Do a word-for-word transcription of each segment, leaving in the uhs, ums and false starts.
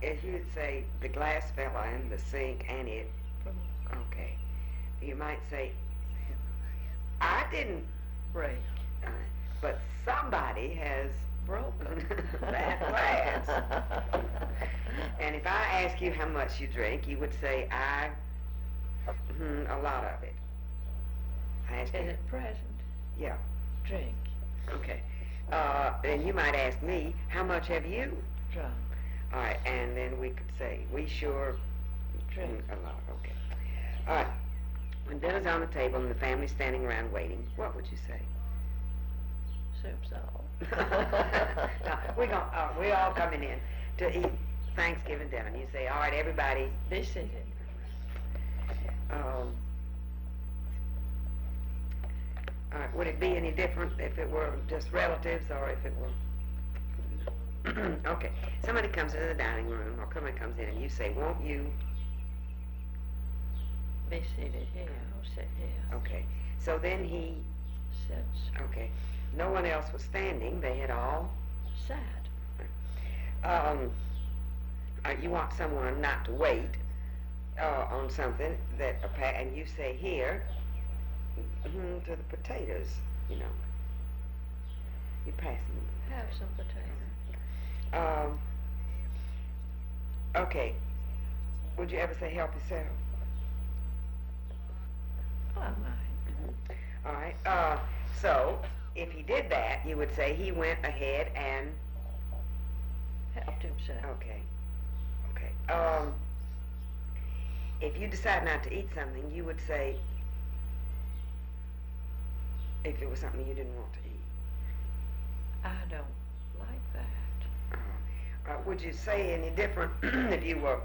if you'd say the glass fell in the sink and it, Broke. okay. You might say, I didn't Break. uh, but somebody has Broken. that glass. And if I ask you how much you drink, you would say, I, hmm, a lot of it. I ask Is you, it present? yeah, Drink. okay. Uh, and you might ask me, how much have you? Drunk. All right, and then we could say, we sure Drink. mm, a lot, okay. All right, when dinner's on the table and the family's standing around waiting, what would you say? Soup's all. No, we're going, uh, we're all coming in to eat Thanksgiving dinner. You say, all right, everybody, Be seated. um, all right, would it be any different if it were just relatives or if it were, okay, somebody comes into the dining room or somebody comes in and you say, won't you, Be seated here. I'll sit here. okay, so then he, Sits. okay, no one else was standing, they had all, Sat. um, uh, you want someone not to wait uh, on something that, a pa- and you say here, mm, to the potatoes, you know, you pass them. Have some potato. Um, okay, would you ever say help yourself? Oh, I might. All right, uh, so if he did that, you would say he went ahead and, Helped himself. okay, okay. Um, if you decide not to eat something, you would say, if it was something you didn't want to eat. I don't like that. Uh, uh, would you say any different if you were,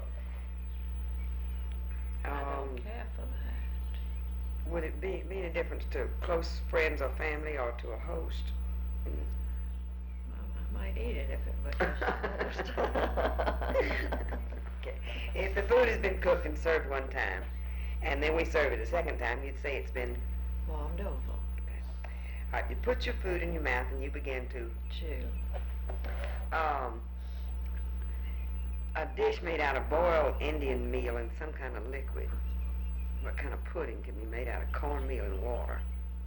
I um, don't care for that. would it be, be any difference to close friends or family or to a host? Mm. Well, I might eat it if it was just a roast. Okay. If the food has been cooked and served one time, and then we serve it a second time, you'd say it's been, Warmed over. okay. All right, you put your food in your mouth and you begin to, Chew. um, a dish made out of boiled Indian meal and some kind of liquid. What kind of pudding can be made out of cornmeal and water?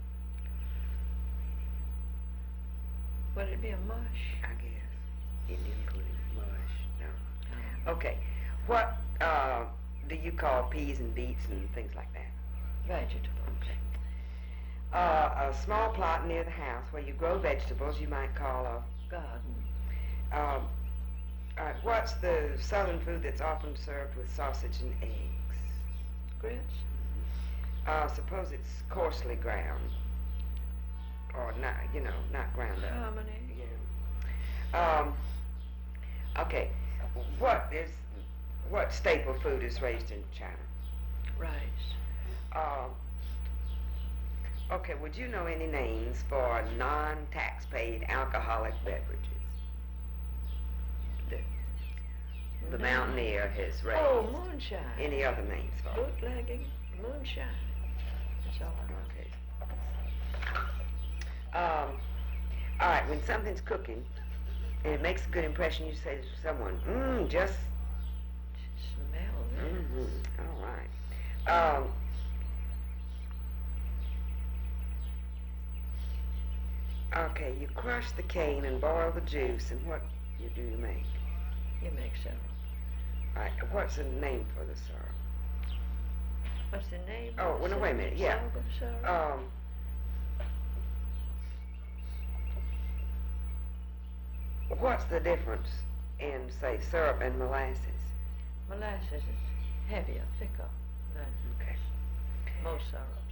Would it be a mush? I guess. Indian pudding, mush, no. Okay, what, uh, do you call peas and beets and things like that? Vegetables. Uh, a small plot near the house where you grow vegetables you might call a, Garden. um, all right, what's the southern food that's often served with sausage and eggs? Grits. Uh, suppose it's coarsely ground, or not, you know, not ground up. Hominy. Yeah. Um, okay, what is, what staple food is raised in China? Rice. Uh, okay, would you know any names for non-tax paid alcoholic beverages? The, the No. Mountaineer has raised. Oh, moonshine. Any other names for it? Bootlegging. Moonshine. That's all I know. Okay. Um, all right, when something's cooking and it makes a good impression, you say to someone, mmm, just, Smell it. mm-hmm, all right. Um, okay, you crush the cane and boil the juice, and what you do you make? You make syrup. All right, what's the name for the syrup? What's the name? Oh, of well, the no, wait a syrup? minute, yeah. Sorghum syrup? Um, what's the difference in, say, syrup and molasses? Molasses is heavier, thicker than Okay. most syrup.